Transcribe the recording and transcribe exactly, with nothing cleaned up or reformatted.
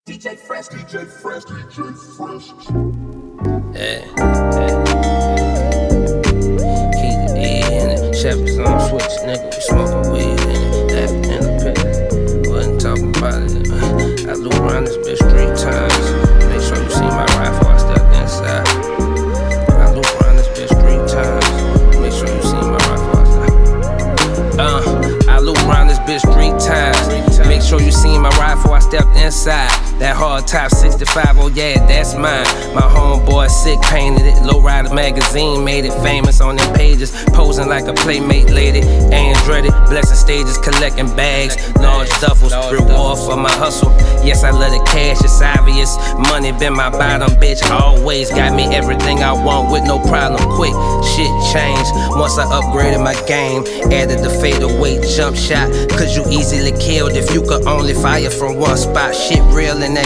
D J Fresh, D J Fresh, D J Fresh. Yeah, yeah. Keep the E in it. Chevys on switch, nigga. We smoking weed in it. That in the pit. Wasn't talking about it. I loop around this bitch three times. Make sure you see my rifle. I stepped inside. I loop around this bitch three times. Make sure you see my rifle. I stepped. Uh, I loop around this bitch three times. Make sure you see my rifle. I stepped inside. That hard top sixty-five, oh yeah, that's mine. My homeboy sick painted it. Lowrider magazine made it famous on them pages. Posing like a playmate lady. Andretti, blessing stages, collecting bags. Large duffels, reward for my hustle. Yes, I love the cash, it's obvious. Money been my bottom, bitch. Always got me everything I want with no problem. Quick, shit changed once I upgraded my game. Added the fadeaway jump shot. Cause you easily killed if you could only fire from one spot. Shit real and